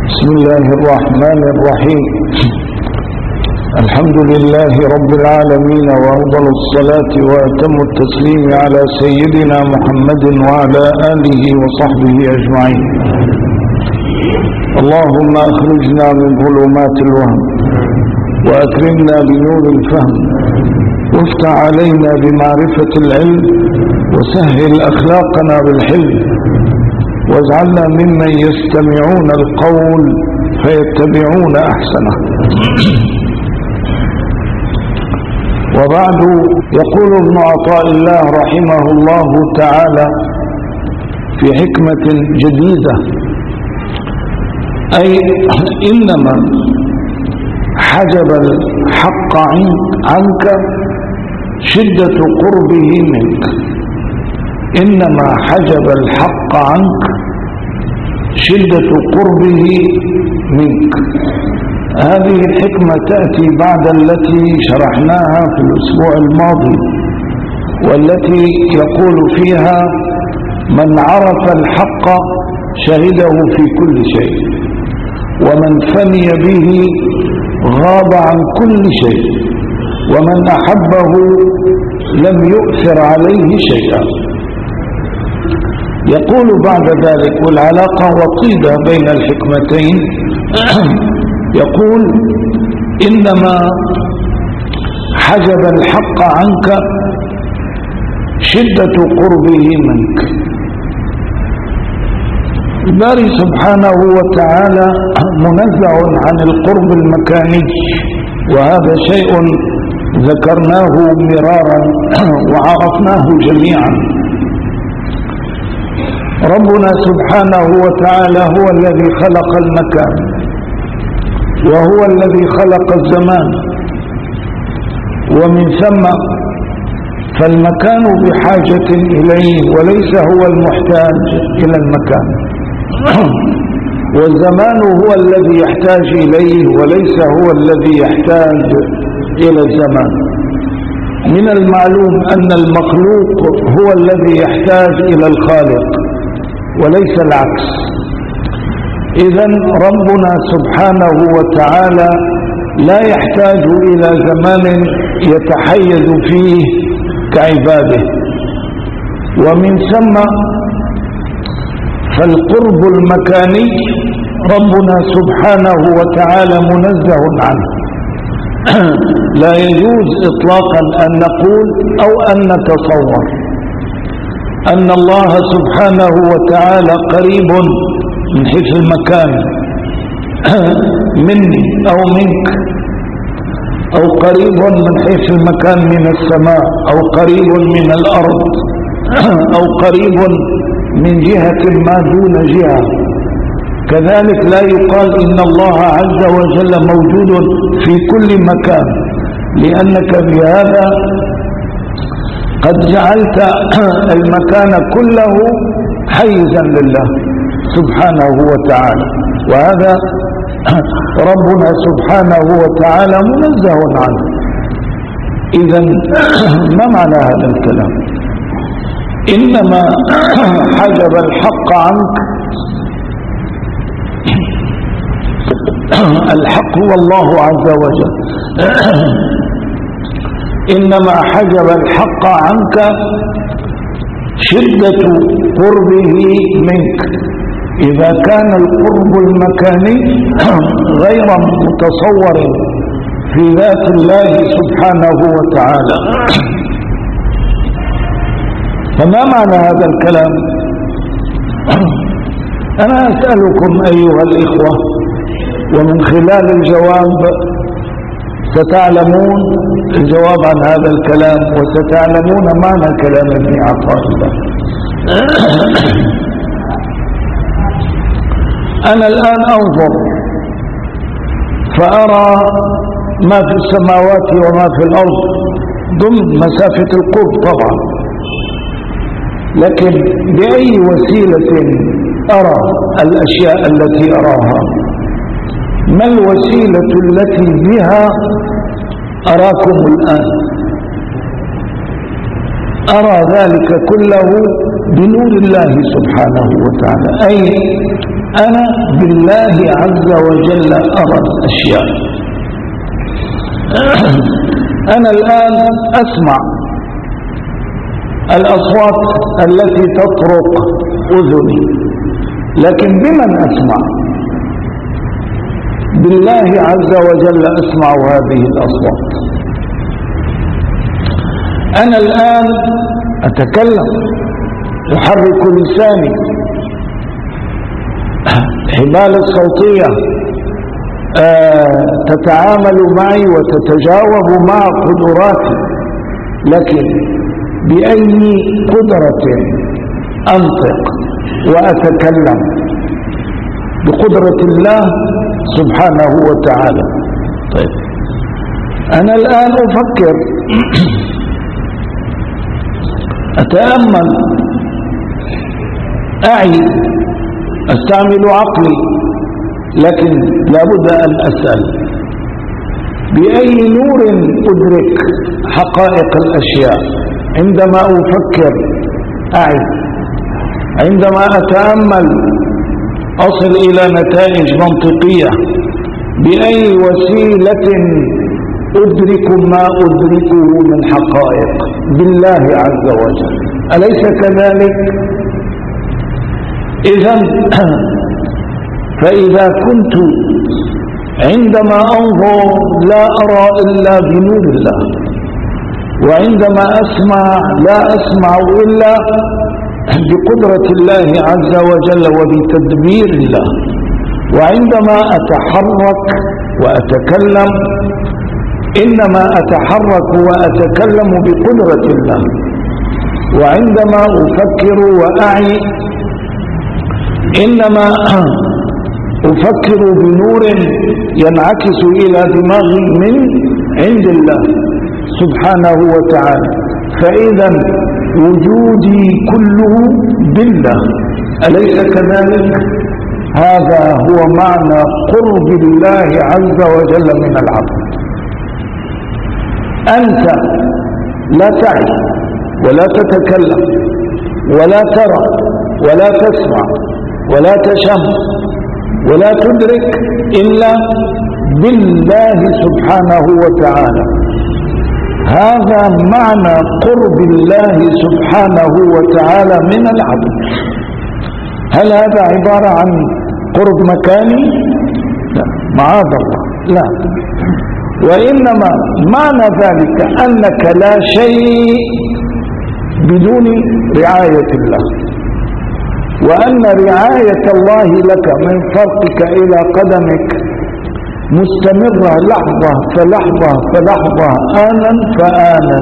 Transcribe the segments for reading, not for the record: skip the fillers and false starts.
بسم الله الرحمن الرحيم. الحمد لله رب العالمين، وأفضل الصلاة وأتم التسليم على سيدنا محمد وعلى آله وصحبه أجمعين. اللهم أخرجنا من ظلمات الوهم وأكرمنا بنور الفهم، وافتح علينا بمعرفة العلم، وسهل أخلاقنا بالحلم، واجعلنا ممن يستمعون القول فيتبعون أحسنه. وبعد، يقول ابن عطاء الله رحمه الله تعالى في حكمة جديدة: أي إنما حجب الحق عنك شدة قربه منك. إنما حجب الحق عنك شدة قربه منك. هذه الحكمة تأتي بعد التي شرحناها في الأسبوع الماضي، والتي يقول فيها: من عرف الحق شهده في كل شيء، ومن فني به غاب عن كل شيء، ومن أحبه لم يؤثر عليه شيئا. يقول بعد ذلك، والعلاقة وطيدة بين الحكمتين، يقول: إنما حجب الحق عنك شدة قربه منك. الباري سبحانه وتعالى منزه عن القرب المكاني، وهذا شيء ذكرناه مرارا وعرفناه جميعا. ربنا سبحانه وتعالى هو الذي خلق المكان، وهو الذي خلق الزمان، ومن ثم فالمكان بحاجة إليه وليس هو المحتاج إلى المكان، والزمان هو الذي يحتاج إليه وليس هو الذي يحتاج إلى الزمان. من المعلوم أن المخلوق هو الذي يحتاج إلى الخالق وليس العكس. إذن ربنا سبحانه وتعالى لا يحتاج إلى زمان يتحيز فيه كعباده، ومن ثم فالقرب المكاني ربنا سبحانه وتعالى منزه عنه. لا يجوز إطلاقا أن نقول أو أن نتصور أن الله سبحانه وتعالى قريب من حيث المكان مني أو منك، أو قريب من حيث المكان من السماء، أو قريب من الأرض، أو قريب من جهة ما دون جهة. كذلك لا يقال إن الله عز وجل موجود في كل مكان، لأنك بهذا قد جعلت المكان كله حيزا لله سبحانه وتعالى، وهذا ربنا سبحانه وتعالى منزه عنه. إذن ما معنى هذا الكلام؟ إنما حجب الحق عنك، الحق هو الله عز وجل. إنما حجب الحق عنك شدة قربه منك. إذا كان القرب المكاني غير متصور في ذات الله سبحانه وتعالى، فما معنى هذا الكلام؟ أنا أسألكم أيها الإخوة، ومن خلال الجواب ستعلمون الجواب عن هذا الكلام، وستعلمون معنى كلام ابن عطاء الله. أنا الآن أنظر فأرى ما في السماوات وما في الأرض ضمن مسافة القرب طبعا، لكن بأي وسيلة أرى الأشياء التي أراها؟ ما الوسيلة التي بها أراكم الآن؟ أرى ذلك كله بنور الله سبحانه وتعالى، أي أنا بالله عز وجل أرى الأشياء. أنا الآن أسمع الأصوات التي تطرق أذني، لكن بمن أسمع؟ بالله عز وجل أسمع هذه الأصوات. أنا الآن أتكلم، أحرك لساني، الحبال الصوتية تتعامل معي وتتجاوب مع قدراتي، لكن بأي قدرة أنطق وأتكلم؟ بقدرة الله سبحانه وتعالى. طيب أنا الآن أفكر، أتأمل، أعي، أستعمل عقلي، لكن لابد أن أسأل بأي نور أدرك حقائق الأشياء؟ عندما أفكر أعي، عندما أتأمل أصل إلى نتائج منطقية. بأي وسيلة أدرك ما أدركه من حقائق؟ بالله عز وجل، أليس كذلك؟ إذن فإذا كنت عندما أنظر لا أرى إلا بنور الله، وعندما أسمع لا أسمع إلا بقدرة الله عز وجل وبتدبير الله، وعندما أتحرك وأتكلم إنما أتحرك وأتكلم بقدرة الله، وعندما أفكر وأعي إنما أفكر بنور ينعكس إلى دماغي من عند الله سبحانه وتعالى. فإذا وجودي كله بالله، أليس كذلك؟ هذا هو معنى قرب الله عز وجل من العبد. أنت لا تعي ولا تتكلم ولا ترى ولا تسمع ولا تشم ولا تدرك إلا بالله سبحانه وتعالى. هذا معنى قرب الله سبحانه وتعالى من العبد. هل هذا عبارة عن قرب مكاني؟ لا، معاذ الله، لا. وإنما معنى ذلك أنك لا شيء بدون رعاية الله، وأن رعاية الله لك من فرقك إلى قدمك مستمرة لحظة فلحظة فلحظة، آنا فآنا.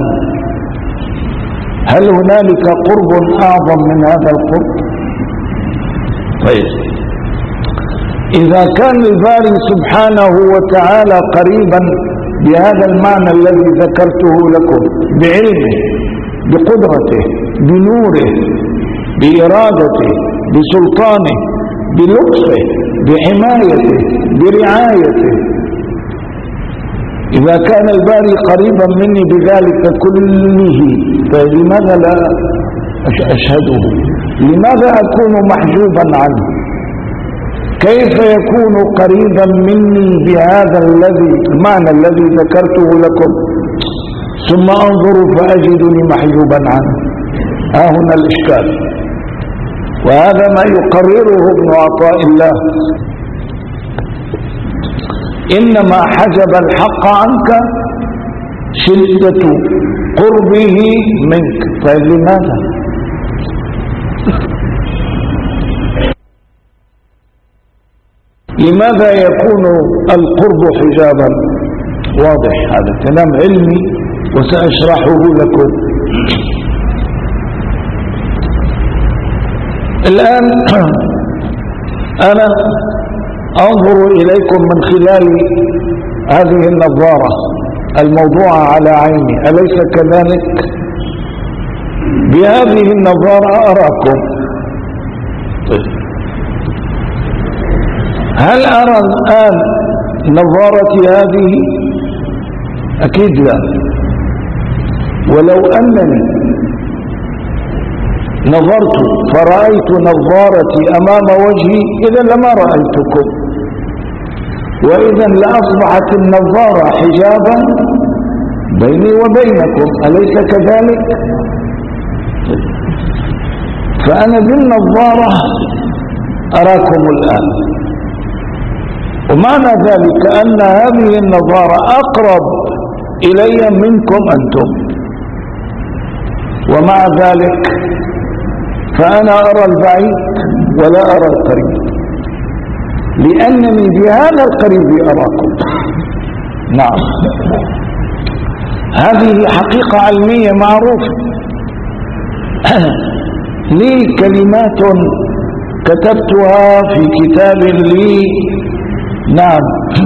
هل هنالك قرب أعظم من هذا القرب؟ طيب إذا كان الباري سبحانه وتعالى قريبا بهذا المعنى الذي ذكرته لكم، بعلمه، بقدرته، بنوره، بإرادته، بسلطانه، بلطفه، بحمايته، برعايته، إذا كان الباري قريبا مني بذلك كله، فلماذا لا أشهده؟ لماذا أكون محجوبا عنه؟ كيف يكون قريبا مني بهذا المعنى الذي ذكرته لكم، ثم أنظر فأجدني محجوبا عنه؟ ها هنا الإشكال، وهذا ما يقرره ابن عطاء الله: إنما حجب الحق عنك شدة قربه منك. طيب لماذا؟ لماذا يكون القرب حجابا؟ واضح، هذا كلام علمي وسأشرحه لكم. الآن أنا أنظر إليكم من خلال هذه النظارة الموضوعة على عيني، أليس كذلك؟ بهذه النظارة أراكم. هل أرى الآن نظارتي هذه؟ أكيد لا. ولو أنني نظرت فرأيت نظارتي أمام وجهي إذا لما رأيتكم، وإذا لأصبحت النظارة حجابا بيني وبينكم، أليس كذلك؟ فأنا بالنظارة أراكم الآن، ومعنى ذلك أن هذه النظارة أقرب إلي منكم أنتم، ومع ذلك فأنا أرى البعيد ولا أرى القريب، لأنني بهذا القريب أراكم. نعم، هذه حقيقة علمية معروفة. لي كلمات كتبتها في كتاب لي، نعم،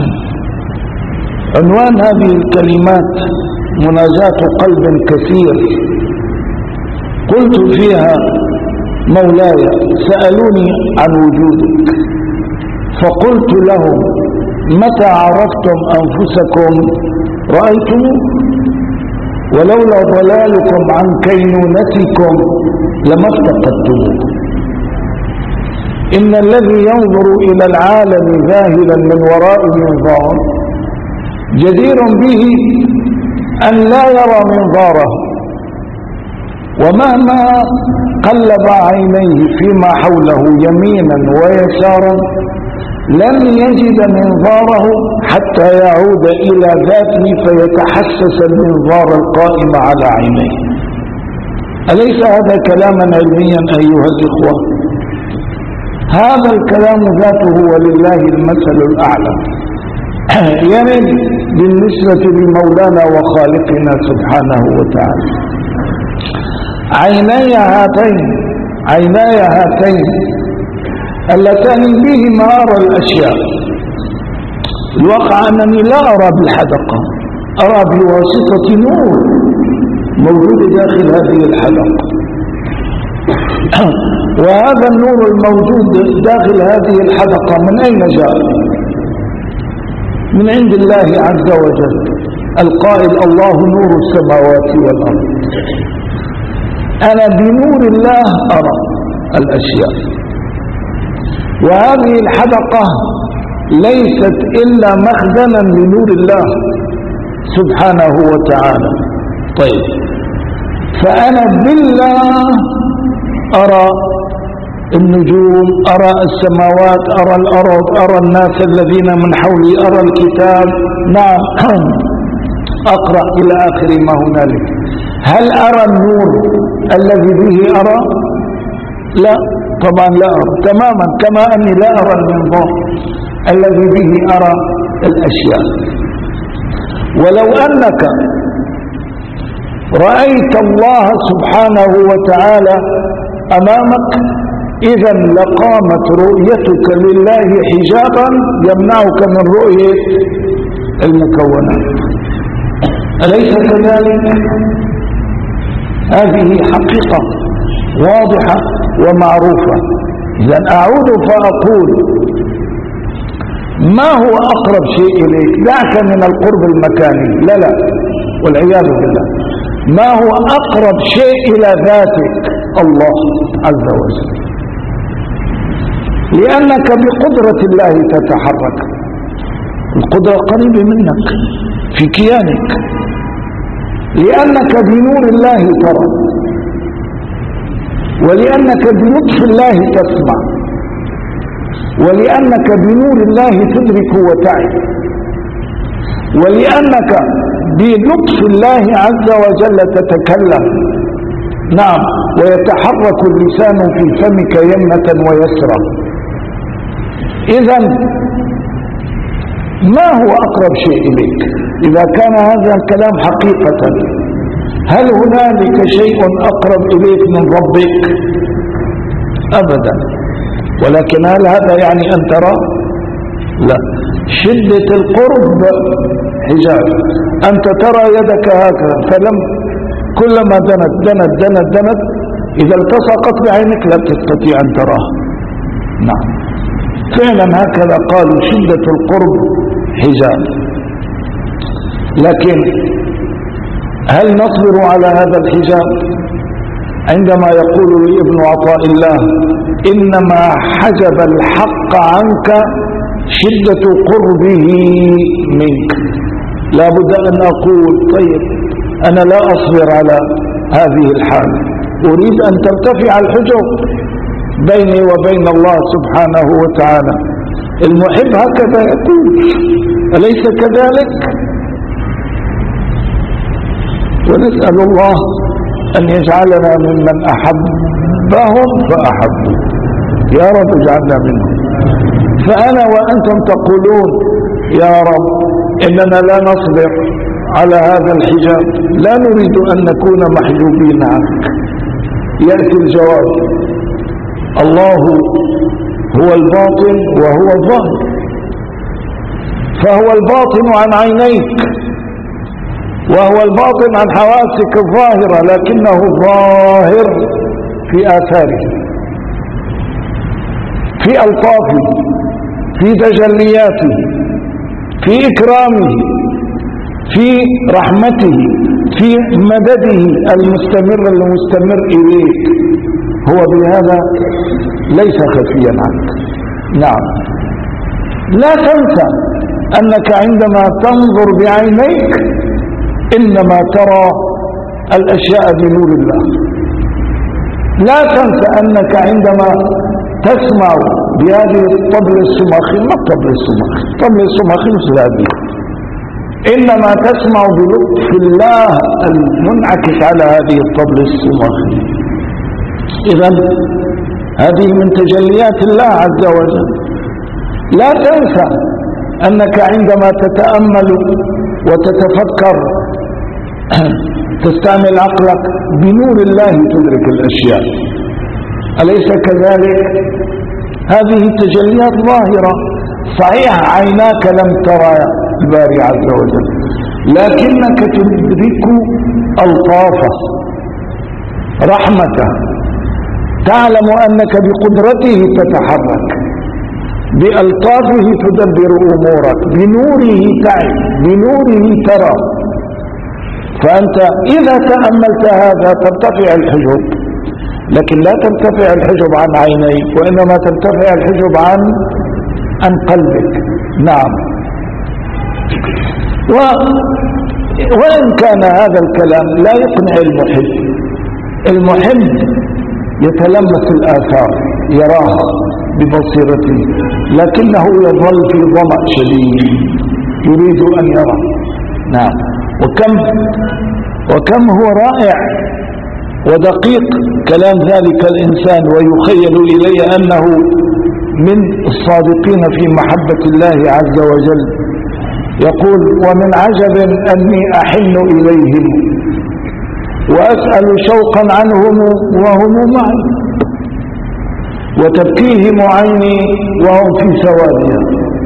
عنوان هذه الكلمات مناجاة قلب كثير. قلت فيها: مولاي سألوني عن وجودك، فقلت لهم: متى عرفتم أنفسكم رأيتم، ولولا ضلالكم عن كينونتكم لما افتقدتم. إن الذي ينظر إلى العالم ذاهلا من وراء منظار جدير به أن لا يرى منظاره، ومهما قلب عينيه فيما حوله يمينا ويسارا لن يجد منظاره حتى يعود إلى ذاته فيتحسس المنظار القائم على عينيه. أليس هذا كلاما علميا أيها الإخوة؟ هذا الكلام ذاته ولله المثل الأعلى. يرد بالنسبة لمولانا وخالقنا سبحانه وتعالى: عيناي هاتين اللتان بهما أرى الأشياء. الواقع أنني لا أرى بالحدقة، أرى بواسطة نور موجود داخل هذه الحدقة، وهذا النور الموجود داخل هذه الحدقة من أين جاء؟ من عند الله عز وجل القائل: الله نور السماوات والأرض. أنا بنور الله أرى الأشياء، وهذه الحدقة ليست إلا مخزنا لنور الله سبحانه وتعالى. طيب، فأنا بالله أرى النجوم، أرى السماوات، أرى الأرض، أرى الناس الذين من حولي، أرى الكتاب، نعم، أقرأ إلى آخر ما هنالك. هل أرى النور الذي به أرى؟ لا، طبعا لا أرى، تماما كما أني لا أرى المنظار الذي به أرى الأشياء. ولو أنك رأيت الله سبحانه وتعالى أمامك إذا لقامت رؤيتك لله حجابا يمنعك من رؤية المكونات. أليس كذلك؟ هذه حقيقة واضحة ومعروفة. إذا أعود فأقول: ما هو أقرب شيء إليك؟ دعك من القرب المكاني، لا والعياذ بالله. ما هو أقرب شيء إلى ذاتك؟ الله عز وجل، لأنك بقدرة الله تتحرك. القدرة قريبة منك في كيانك، لأنك بنور الله ترى، ولأنك بلطف الله تسمع، ولأنك بنور الله تدرك وتعي، ولأنك بلطف الله عز وجل تتكلم. نعم، ويتحرك اللسان في فمك يمنة ويسرا. إذن ما هو أقرب شيء إليك إذا كان هذا الكلام حقيقة؟ هل هنالك شيء أقرب إليك من ربك؟ أبدا. ولكن هل هذا يعني أن ترى؟ لا، شدة القرب حجاب. أنت ترى يدك هكذا، فلم كلما دنت إذا التصقت بعينك لا تستطيع أن تراها. نعم، فعلا هكذا قالوا: شدة القرب حجاب. لكن هل نصبر على هذا الحجاب؟ عندما يقول لي ابن عطاء الله إنما حجب الحق عنك شدة قربه منك، لا بد أن أقول طيب أنا لا أصبر على هذه الحال، أريد أن ترتفع الحجب بيني وبين الله سبحانه وتعالى. المحب هكذا يقول، أليس كذلك؟ ونسأل الله أن يجعلنا ممن أحبهم فأحبوا، يا رب اجعلنا منهم. فأنا وأنتم تقولون يا رب إننا لا نصبر على هذا الحجاب، لا نريد أن نكون محجوبين عنك. يأتي الجواب: الله هو الباطن وهو الظاهر، فهو الباطن عن عينيك وهو الباطن عن حواسك الظاهرة، لكنه ظاهر في آثاره، في ألطافه، في تجلياته، في إكرامه، في رحمته، في مدده المستمر إليك. هو بهذا ليس خفيا عنك. نعم، لا تنسى أنك عندما تنظر بعينيك إنما ترى الأشياء بنور الله. لا تنسى أنك عندما تسمع بهذه الطبل السماخي، ما الطبل السماخي؟ الطبل السماخي مثل هذه، إنما تسمع بلطف الله المنعكس على هذه الطبل السماخي. إذن هذه من تجليات الله عز وجل. لا تنسى أنك عندما تتأمل وتتفكر تستعمل عقلك، بنور الله تدرك الأشياء، أليس كذلك؟ هذه تجليات ظاهرة. صحيح عيناك لم ترى الباري عز وجل، لكنك تدرك ألطافه، رحمته، تعلم أنك بقدرته تتحرك، بألطافه تدبر أمورك، بنوره تعي، بنوره ترى. فأنت إذا تأملت هذا ترتفع الحجب، لكن لا ترتفع الحجب عن عينيك، وإنما ترتفع الحجب عن قلبك. نعم. وإن كان هذا الكلام لا يقنع المحب. المحب يتلمس الآثار، يراها ببصيرته، لكنه يظل في ظمأ شديد يريد أن يرى. نعم. وكم هو رائع ودقيق كلام ذلك الإنسان، ويخيل إلي أنه من الصادقين في محبة الله عز وجل. يقول: ومن عجب أني أحن إليهم وأسأل شوقا عنهم وهم معي، وتبكيهم عيني وهم في سوادها،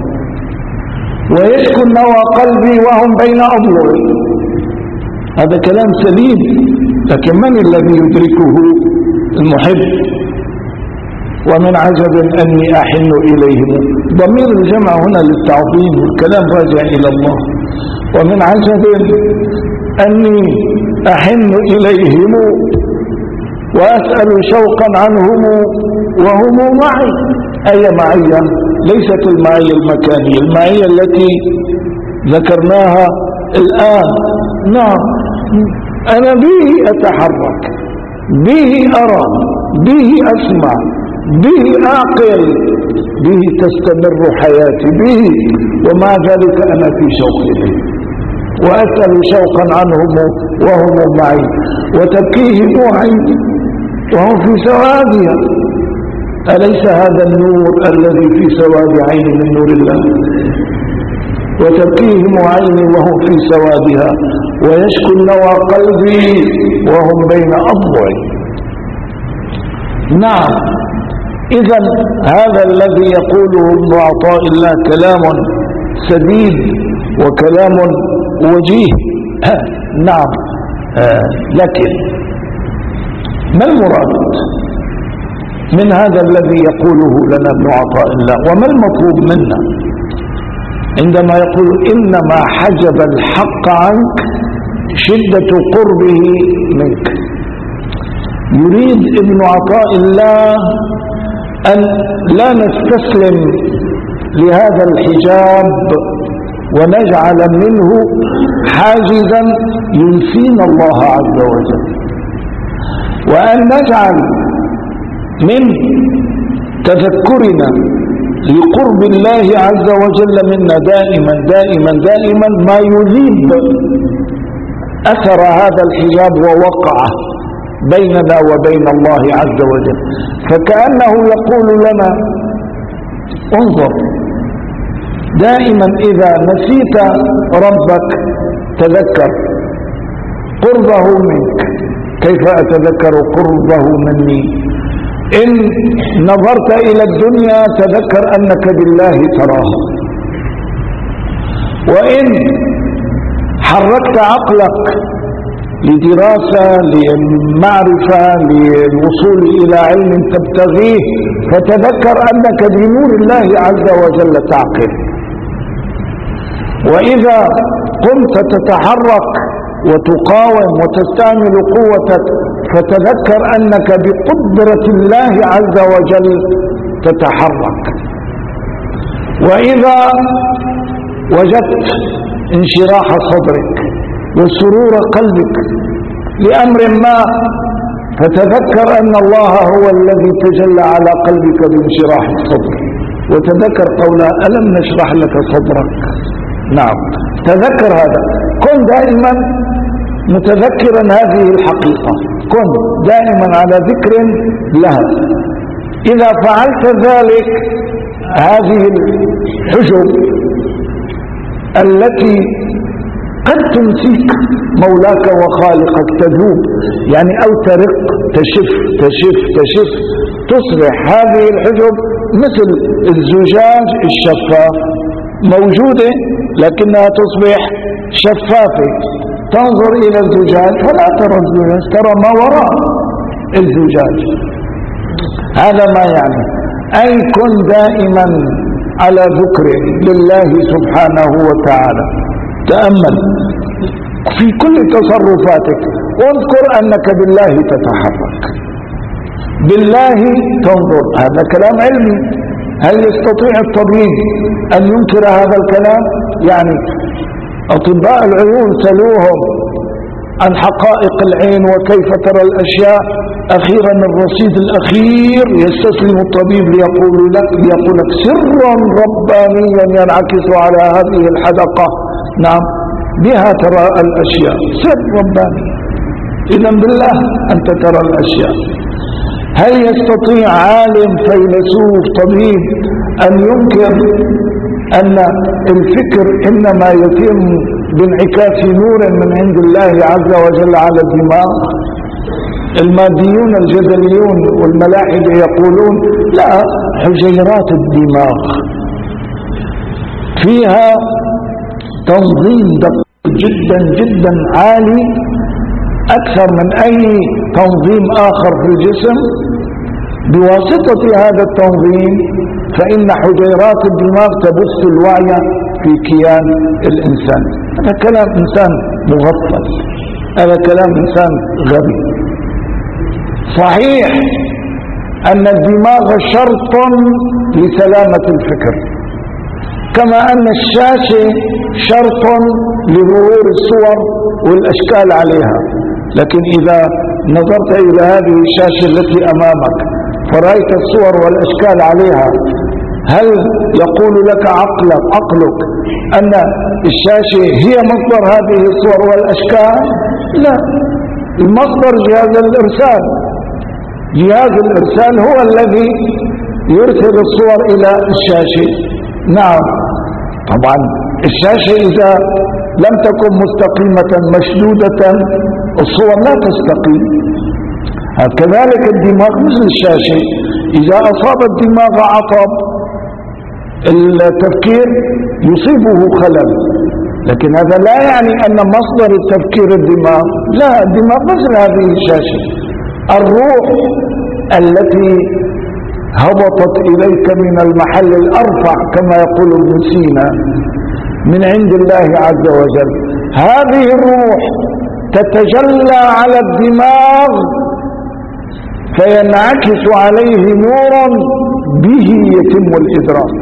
ويسكن نوى قلبي وهم بين أضلعي. هذا كلام سليم، لكن من الذي يدركه؟ المحب. ومن عجب أني أحن إليهم، ضمير الجمع هنا للتعظيم، والكلام راجع إلى الله. ومن عجب أني أحن إليهم وأسأل شوقا عنهم وهم معي. أي معية؟ ليست المعية المكانية، المعية التي ذكرناها الآن. نعم، أنا به أتحرك، به أرى، به أسمع، به أعقل، به تستمر حياتي، به، ومع ذلك أنا في شوق إليه، وأسأل شوقا عنهم وهم معي، وتبكيهم عيني وهم في سوادها. أليس هذا النور الذي في سواد عيني من نور الله؟ وتبكيهم عيني وهم في سوادها، ويشكو نوى قلبي وهم بين أضلعي. نعم. إذا هذا الذي يقوله ابن عطاء الله كلام سديد وكلام وجيه. نعم. لكن ما المراد من هذا الذي يقوله لنا ابن عطاء الله؟ وما المطلوب منا عندما يقول إنما حجب الحق عنك شدة قربه منك؟ يريد ابن عطاء الله أن لا نستسلم لهذا الحجاب ونجعل منه حاجزا ينسينا الله عز وجل، وأن نجعل من تذكرنا لقرب الله عز وجل منا دائما دائما دائما ما يذيب أثر هذا الحجاب ووقعه بيننا وبين الله عز وجل. فكأنه يقول لنا انظر دائما إذا نسيت ربك تذكر قربه منك. كيف أتذكر قربه مني؟ إن نظرت إلى الدنيا تذكر أنك بالله تراها، وإن حركت عقلك لدراسة لمعرفة للوصول إلى علم تبتغيه فتذكر أنك بنور الله عز وجل تعقل. وإذا قمت تتحرك وتقاوم وتستعمل قوتك فتذكر أنك بقدرة الله عز وجل تتحرك. وإذا وجدت انشراح صدرك وسرور قلبك لأمر ما فتذكر أن الله هو الذي تجلى على قلبك بانشراح الصدر، وتذكر قوله ألم نشرح لك صدرك. نعم، تذكر هذا. كن دائما متذكرا هذه الحقيقة، كن دائما على ذكر لها. إذا فعلت ذلك هذه الحجب التي قد تنسيك مولاك وخالقك تذوب، يعني أو ترق، تشف تشف تشف، تصبح هذه الحجب مثل الزجاج الشفاف، موجودة لكنها تصبح شفافة. تنظر إلى الزجاج فلا ترى الزجاج، ترى ما وراء الزجاج. هذا ما يعني أي كن دائما على ذكر لله سبحانه وتعالى. تأمل في كل تصرفاتك، واذكر أنك بالله تتحرك، بالله تنظر. هذا كلام علمي. هل يستطيع الطبيب أن ينكر هذا الكلام؟ يعني أطباء العيون سألوهم عن حقائق العين وكيف ترى الأشياء، أخيرا الرصيد الأخير يستسلم الطبيب ليقول لك سرا ربانيا ينعكس على هذه الحدقة. نعم، بها ترى الأشياء، سر رباني. إذا بالله أنت ترى الأشياء. هل يستطيع عالم فيلسوف طبيب أن ينكر أن الفكر إنما يتم بانعكاس نور من عند الله عز وجل على الدماغ؟ الماديون الجدليون والملاحدة يقولون لا، حجيرات الدماغ فيها تنظيم دقيق جدا جدا عالي أكثر من أي تنظيم آخر في الجسم. بواسطة هذا التنظيم فإن حجيرات الدماغ تبث الوعي في كيان الإنسان. هذا كلام إنسان مغفل، هذا كلام إنسان غبي. صحيح أن الدماغ شرط لسلامة الفكر، كما أن الشاشة شرط لظهور الصور والأشكال عليها. لكن إذا نظرت إلى هذه الشاشة التي أمامك فرأيت الصور والأشكال عليها، هل يقول لك عقلك أن الشاشة هي مصدر هذه الصور والأشكال؟ لا، المصدر جهاز الإرسال. جهاز الإرسال هو الذي يرسل الصور إلى الشاشة. نعم، طبعا الشاشة إذا لم تكن مستقيمة مشدودة الصور لا تستقيم. كذلك الدماغ مثل الشاشة، إذا أصاب الدماغ عطب التفكير يصيبه خلل، لكن هذا لا يعني أن مصدر التفكير الدماغ. لا، الدماغ مثل هذه الشاشة. الروح التي هبطت إليك من المحل الأرفع كما يقول ابن سينا من عند الله عز وجل، هذه الروح تتجلى على الدماغ فينعكس عليه نور به يتم الإدراك.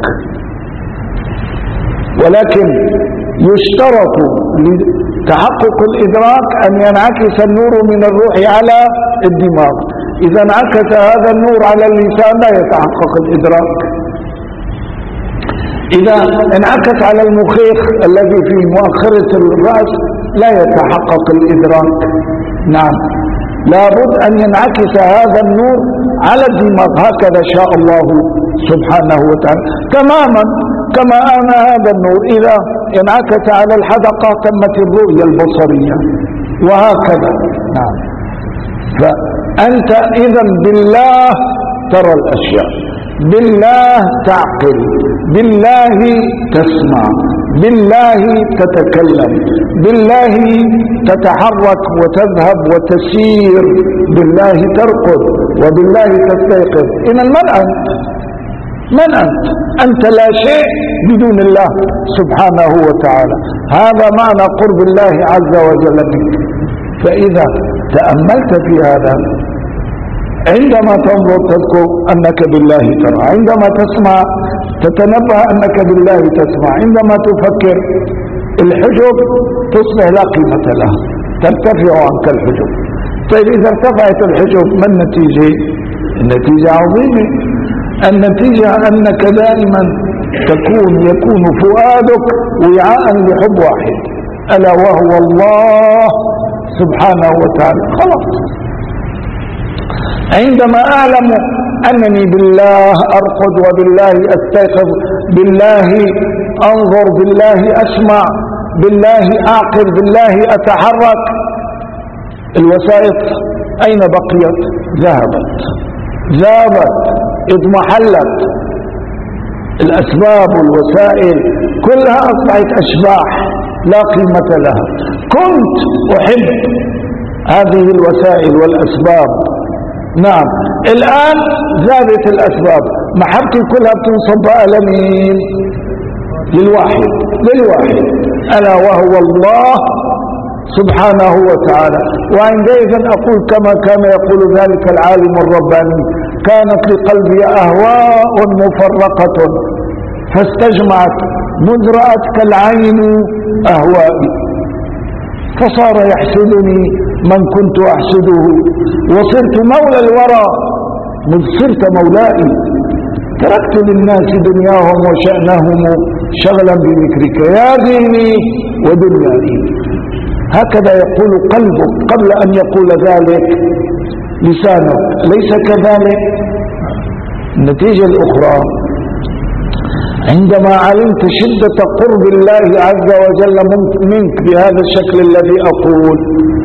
ولكن يشترط لتحقق الإدراك أن ينعكس النور من الروح على الدماغ. إذا انعكس هذا النور على اللسان لا يتحقق الإدراك. إذا انعكس على المخيخ الذي في مؤخرة الرأس لا يتحقق الإدراك. نعم، لابد أن ينعكس هذا النور على الدماغ، هكذا شاء الله سبحانه وتعالى، تماما كما أن هذا النور إذا انعكس على الحدقة تمت الرؤية البصرية، وهكذا. نعم، فأنت إذا بالله ترى الأشياء، بالله تعقل، بالله تسمع، بالله تتكلم، بالله تتحرك وتذهب وتسير، بالله ترقد، وبالله تستيقظ. إذا من أنت؟ من أنت؟ أنت لا شيء بدون الله سبحانه وتعالى. هذا معنى قرب الله عز وجل منك. فإذا تأملت في هذا، عندما تنظر تذكر أنك بالله ترى، عندما تسمع تتنبه أنك بالله تسمع، عندما تفكر الحجب تصبح لا قيمة لها، ترتفع عنك الحجب. طيب إذا ارتفعت الحجب ما النتيجة؟ النتيجة عظيمة. النتيجة أنك دائما يكون فؤادك وعاء لحب واحد، ألا وهو الله سبحانه وتعالى. خلاص، عندما أعلم أنني بالله أرقد، وبالله أستيقظ، بالله أنظر، بالله أسمع، بالله أعقل، بالله أتحرك، الوسائط أين بقيت؟ ذهبت، اضمحلت. الأسباب والوسائل كلها أصبحت أشباح لا قيمة لها. كنت أحب هذه الوسائل والأسباب، نعم، الآن زادت الأسباب، محبتي كلها بتنصب على مين؟ للواحد، ألا وهو الله سبحانه وتعالى. وعندئذ أقول كما كان يقول ذلك العالم الرباني: كانت لقلبي أهواء مفرقة فاستجمعت مذ رأتك العين أهوائي، فصار يحسدني من كنت أحسده، وصرت مولى الورى مذ صرت مولائي، تركت للناس دنياهم وشأنهم شغلا بذكرك يا ديني ودنياي. هكذا يقول قلبك قبل أن يقول ذلك لسانك، أليس كذلك؟ النتيجة الأخرى، عندما علمت شدة قرب الله عز وجل منك بهذا الشكل الذي أقول،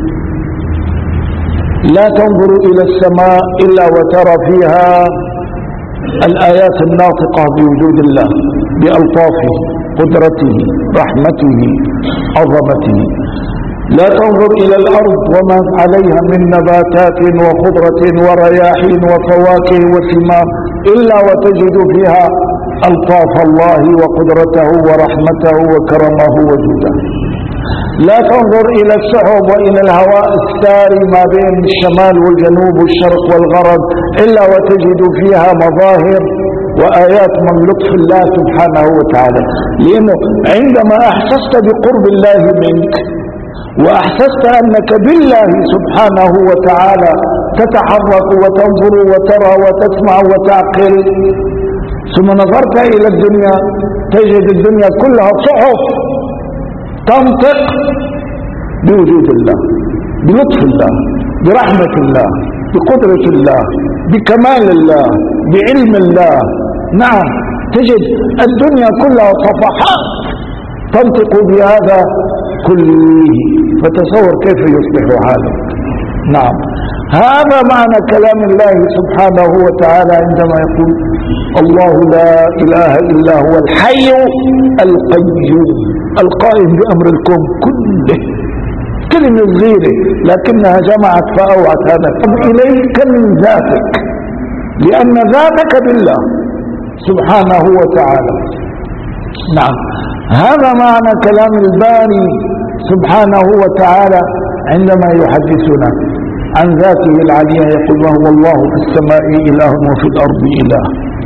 لا تنظر إلى السماء إلا وترى فيها الآيات الناطقة بوجود الله، بألطافه، قدرته، رحمته، عظمته. لا تنظر إلى الأرض وما عليها من نباتات وخضرة ورياحين وفواكه وثمار إلا وتجد فيها ألطاف الله وقدرته ورحمته وكرمه وجوده. لا تنظر إلى السحب وإلى الهواء الساري ما بين الشمال والجنوب والشرق والغرب إلا وتجد فيها مظاهر وآيات من لطف الله سبحانه وتعالى. لأنه عندما أحسست بقرب الله منك وأحسست أنك بالله سبحانه وتعالى تتحرك وتنظر وترى وتسمع وتعقل، ثم نظرت إلى الدنيا تجد الدنيا كلها صحف تنطق بوجود الله، بلطف الله، برحمة الله، بقدرة الله، بكمال الله، بعلم الله. نعم، تجد الدنيا كلها صفحات تنطق بهذا كله، فتصور كيف يصبح حالك. نعم، هذا معنى كلام الله سبحانه وتعالى عندما يقول: الله لا إله إلا هو الحي القيوم القائم بأمر الكون كله. كلمة صغيرة لكنها جمعت فأوعت هذا إليك من ذاتك، لأن ذاتك بالله سبحانه وتعالى. نعم، هذا معنى كلام الباري سبحانه وتعالى عندما يحدثنا. عن ذاته العليا يقول وهو الله في السماء إله وفي الأرض إله.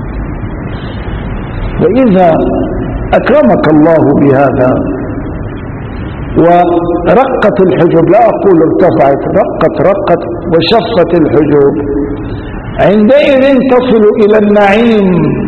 وإذا أكرمك الله بهذا ورقت الحجب، لا أقول ارتفعت، رقت وشفت الحجب، عندئذ تصل إلى النعيم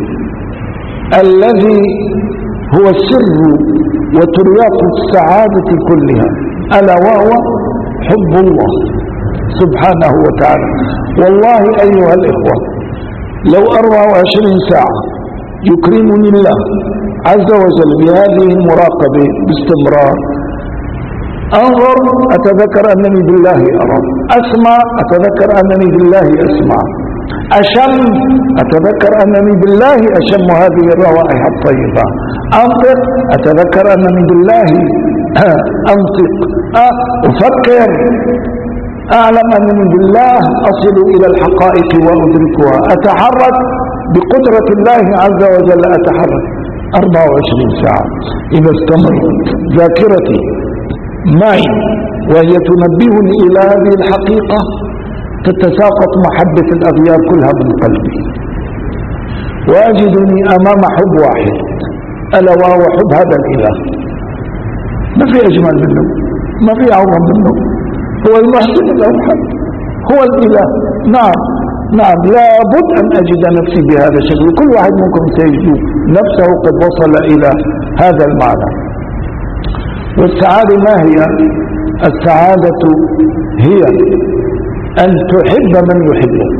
الذي هو السر وترياق السعادة كلها، ألا وهو حب الله سبحانه وتعالى. والله أيها الإخوة لو 24 ساعة يكرمني الله عز وجل بهذه المراقبة باستمرار، أنظر أتذكر أنني بالله أرى، أسمع أتذكر أنني بالله أسمع، أشم أتذكر أنني بالله أشم هذه الروائح الطيبة، أنطق أتذكر أنني بالله أنطق، أفكر أعلم أنني بالله أصل إلى الحقائق وأدركها، أتحرك بقدرة الله عز وجل، أتحرك 24 ساعة. إذا استمرت ذاكرتي معي وهي تنبهني إلى هذه الحقيقة تتساقط محبة الأغيار كلها من قلبي، وأجدني أمام حب واحد ألا وهو حب هذا الإله. ما في أجمل منه، ما في أعظم منه، هو المحسن الأوحد، هو الإله. نعم لابد أن أجد نفسي بهذا الشكل. كل واحد منكم سيجد نفسه قد وصل إلى هذا المعنى. والسعادة ما هي؟ السعادة هي أن تحب من يحبك،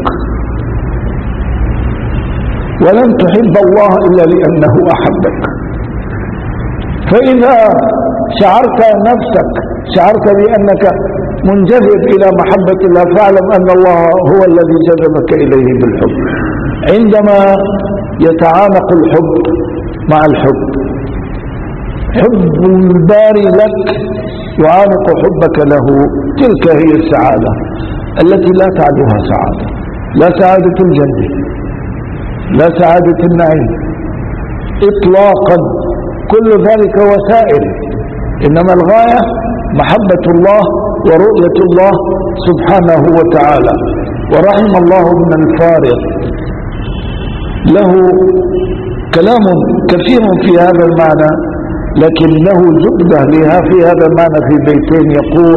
ولن تحب الله إلا لأنه أحبك. فإذا شعرت بأنك منجذب إلى محبة الله، فاعلم أن الله هو الذي جذبك إليه بالحب. عندما يتعانق الحب مع الحب، حب الباري لك يعانق حبك له، تلك هي السعادة التي لا تعدها سعادة، لا سعادة الجنة، لا سعادة النعيم إطلاقا، كل ذلك وسائل، إنما الغاية محبة الله ورؤية الله سبحانه وتعالى. ورحم الله ابن الفارض، له كلام كثير في هذا المعنى، لكنه زبدة لها في هذا المعنى في بيتين، يقول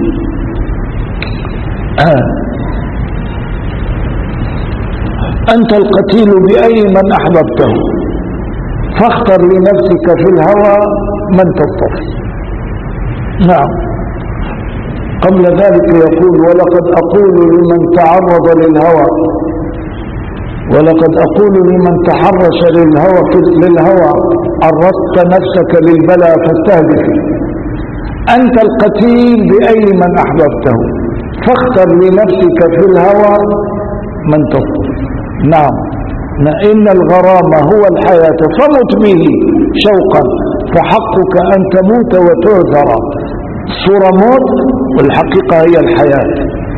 أنت القتيل بأي من أحببته، فاختر لنفسك في الهوى من تصطفي. نعم، قبل ذلك يقول ولقد أقول لمن تعرض للهوى، ولقد أقول لمن تحرش للهوى عرضت نفسك للبلاء فاستهدف. أنت القتيل بأي من أحببته، فاختر لنفسك في الهوى من تصطفي. نعم، إن الغرام هو الحياة فمت به شوقا، فحقك أن تموت وتعذر. صورة موت والحقيقة هي الحياة.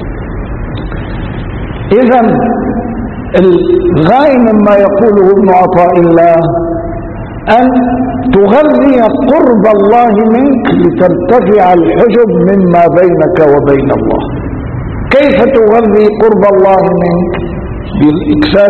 إذن الغاية مما يقوله ابن عطاء الله أن تغذي قرب الله منك لترتفع الحجب مما بينك وبين الله. كيف تغذي قرب الله منك؟ بالإكثار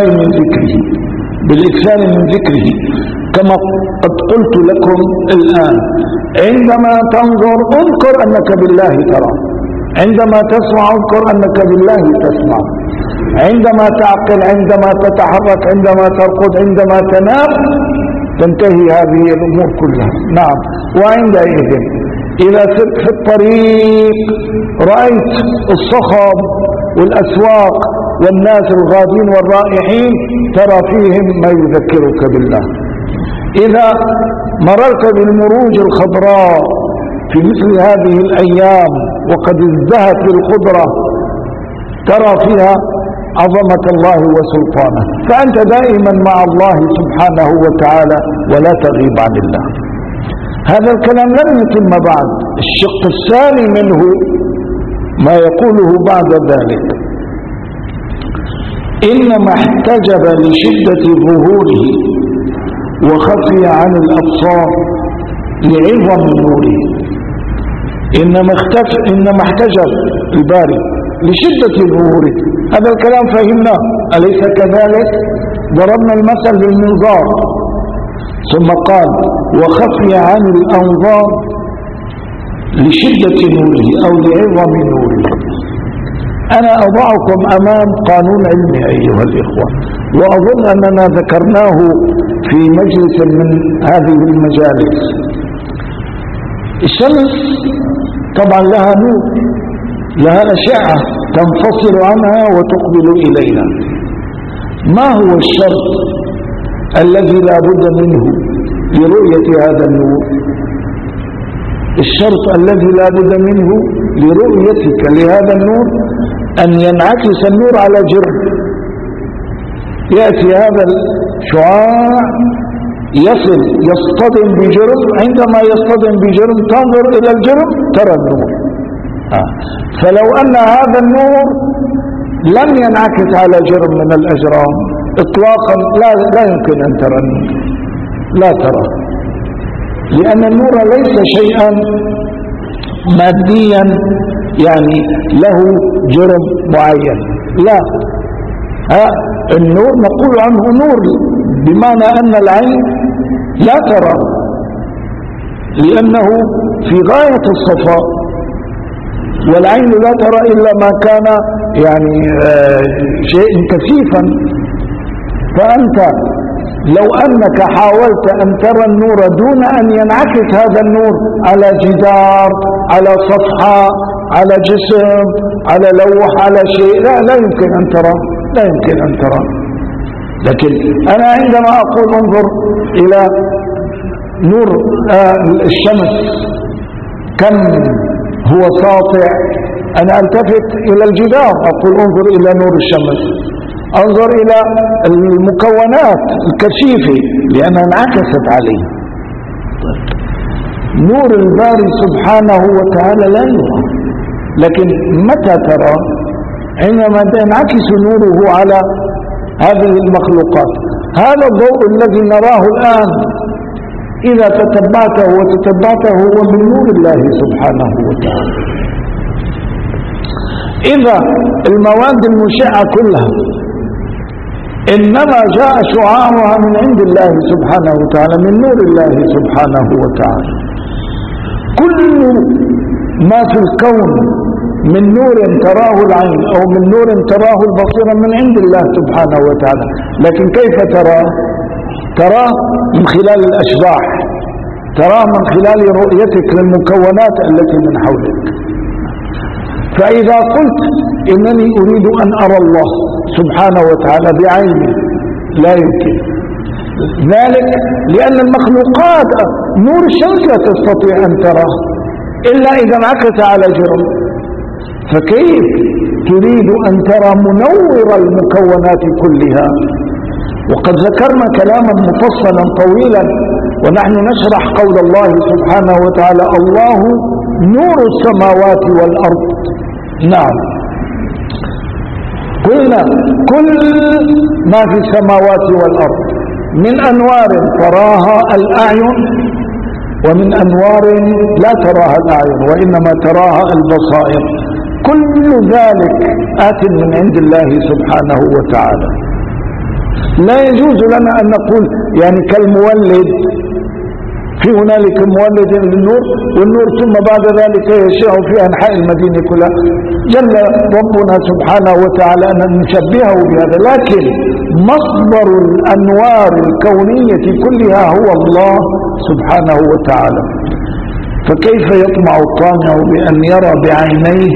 من ذكره، كما قد قلت لكم الآن. عندما تنظر اذكر أنك بالله ترى، عندما تسمع اذكر أنك بالله تسمع، عندما تعقل، عندما تتحرك، عندما ترقد، عندما تنام، تنتهي هذه الأمور كلها. نعم، وعندئذ إذا سرت في الطريق رأيت الصخب والأسواق والناس الغادين والرائحين، ترى فيهم ما يذكرك بالله. إذا مررت بالمروج الخضراء في مثل هذه الأيام وقد ازدهت بالخضرة، ترى فيها عظمة الله وسلطانه، فأنت دائما مع الله سبحانه وتعالى ولا تغيب عن الله. هذا الكلام لم يتم بعد. الشق الثاني منه ما يقوله بعد ذلك: إنما احتجب لشدة ظهوره وخفي عن الأبصار لعظم نوره. إنما احتجب الباري لشدة ظهوره. هذا الكلام فهمناه، أليس كذلك؟ ضربنا المثل بالمنظار، ثم قال وخفي عن الأنظار لشدة نوره أو لعظم نوره. أنا أضعكم أمام قانون علمي أيها الإخوة، وأظن أننا ذكرناه في مجلس من هذه المجالس. الشمس طبعا لها نور، لها أشعة تنفصل عنها وتقبل إلينا. ما هو الشرط الذي لا بد منه لرؤية هذا النور؟ الشرط الذي لا بد منه لرؤيتك لهذا النور أن ينعكس النور على جرم. يأتي هذا الشعاع يصطدم بجرم، عندما يصطدم بجرم تنظر إلى الجرم ترى النور. فلو أن هذا النور لم ينعكس على جرم من الأجرام إطلاقا لا يمكن أن ترى النور، لا ترى، لأن النور ليس شيئا ماديا يعني له جرم معين، لا. النور نقول عنه نور بمعنى أن العين لا ترى، لأنه في غاية الصفاء، والعين لا ترى إلا ما كان يعني شيء كثيفا. فأنت لو أنك حاولت أن ترى النور دون أن ينعكس هذا النور على جدار، على صفحة، على جسم، على لوح، على شيء، لا يمكن أن ترى، لا يمكن أن ترى. لكن أنا عندما أقول انظر إلى نور الشمس كم هو ساطع، أنا ألتفت إلى الجدار أقول انظر إلى نور الشمس، انظر إلى المكونات الكثيفة لأنها انعكست عليه. نور الباري سبحانه وتعالى لا يرى، لكن متى ترى؟ عندما ينعكس نوره على هذه المخلوقات. هذا الضوء الذي نراه الآن إذا تتبعته وتتبعته هو من نور الله سبحانه وتعالى. إذا المواد المشعة كلها إنما جاء شعاعها من عند الله سبحانه وتعالى، من نور الله سبحانه وتعالى. كل ما في الكون من نور تراه العين أو من نور تراه البصيرة من عند الله سبحانه وتعالى. لكن كيف تراه من خلال الأشباح، تراه من خلال رؤيتك للمكونات التي من حولك. فإذا قلت إنني أريد أن أرى الله سبحانه وتعالى بعيني لا يمكن ذلك، لأن المخلوقات نور الشمس لا تستطيع أن تراه إلا إذا انعكس على جرم. فكيف تريد أن ترى منور المكونات كلها؟ وقد ذكرنا كلاما مفصلا طويلا ونحن نشرح قول الله سبحانه وتعالى الله نور السماوات والأرض. نعم، قلنا كل ما في السماوات والأرض من أنوار تراها الأعين ومن أنوار لا تراها الأعين وإنما تراها البصائر، كل ذلك آت من عند الله سبحانه وتعالى. لا يجوز لنا أن نقول يعني كالمولد، في هنالك مولد للنور والنور ثم بعد ذلك يشاء في أنحاء المدينة كلها. جل ربنا سبحانه وتعالى أن نشبهه بهذا، لكن مصدر الأنوار الكونية كلها هو الله سبحانه وتعالى. فكيف يطمع الطامع بأن يرى بعينيه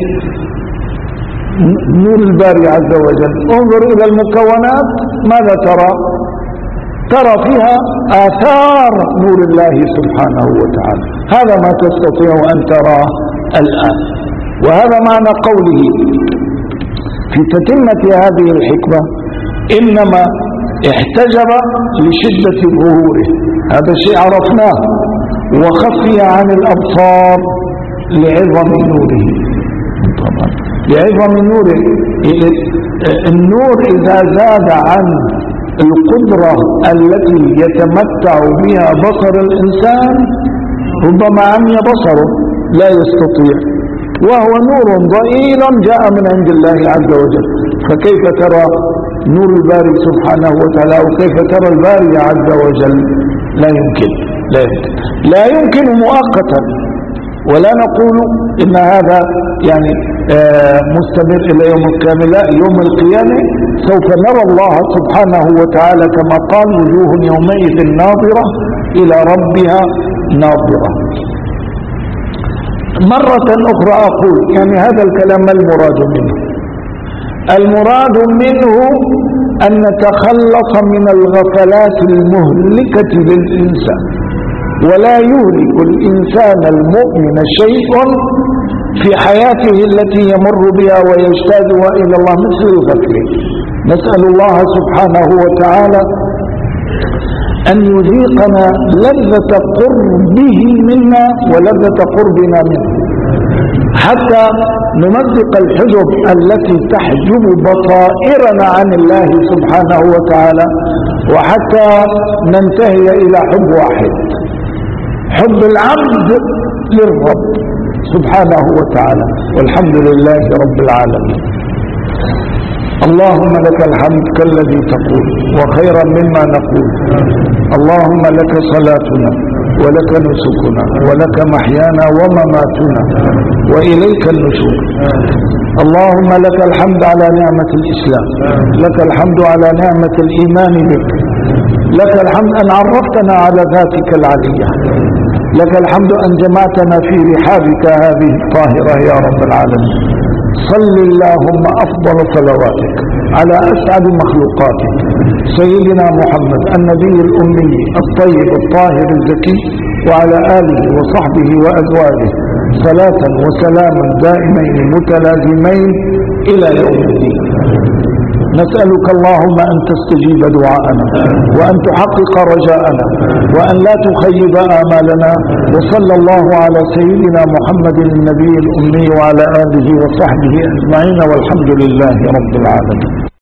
نور الباري عز وجل؟ انظر إلى المكونات ماذا ترى؟ ترى فيها آثار نور الله سبحانه وتعالى. هذا ما تستطيع أن تراه الآن. وهذا معنى قوله في تتمة هذه الحكمة إنما احتجب لشدة ظهوره، هذا الشيء عرفناه، وخفي عن الأبصار لعظم نوره. طبعا لعظم نوره، النور إذا زاد عن القدرة التي يتمتع بها بصر الإنسان ربما عمي بصره، لا يستطيع. وهو نور ضئيل جاء من عند الله عز وجل. فكيف ترى نور الباري سبحانه وتعالى وكيف ترى الباري عز وجل؟ لا يمكن لا يمكن مؤقتا، ولا نقول إن هذا يعني مستمر إلى يوم القيامة. لا، يوم القيامة سوف نرى الله سبحانه وتعالى كما قال وجوه يومئذ ناظرة إلى ربها ناظرة. مرة أخرى أقول يعني هذا الكلام ما المراد منه؟ المراد منه أن نتخلص من الغفلات المهلكة للإنسان، ولا يهلك الإنسان المؤمن شيء في حياته التي يمر بها ويجتازها إلى الله مثل الغفل. نسأل الله سبحانه وتعالى أن يذيقنا لذة قربه منا ولذة قربنا منه، حتى نمزق الحجب التي تحجب بصائرنا عن الله سبحانه وتعالى، وحتى ننتهي إلى حب واحد، حب العبد للرب سبحانه وتعالى. والحمد لله رب العالمين. اللهم لك الحمد كالذي تقول وخيرا مما نقول. اللهم لك صلاتنا ولك نسكنا ولك محيانا ومماتنا وإليك النشور. اللهم لك الحمد على نعمة الإسلام، لك الحمد على نعمة الإيمان بك، لك الحمد أن عرفتنا على ذاتك العلية، لك الحمد أن جمعتنا في رحابك هذه الطاهرة يا رب العالمين. صل اللهم أفضل صلواتك على أسعد مخلوقاتك سيدنا محمد النبي الأمي الطيب الطاهر الزكي، وعلى آله وصحبه وأزواجه صلاة وسلاما دائمين متلازمين إلى يوم الدين. نسألك اللهم أن تستجيب دعاءنا وأن تحقق رجاءنا وأن لا تخيب آمالنا. وصلى الله على سيدنا محمد النبي الأمي وعلى آله وصحبه أجمعين، والحمد لله رب العالمين.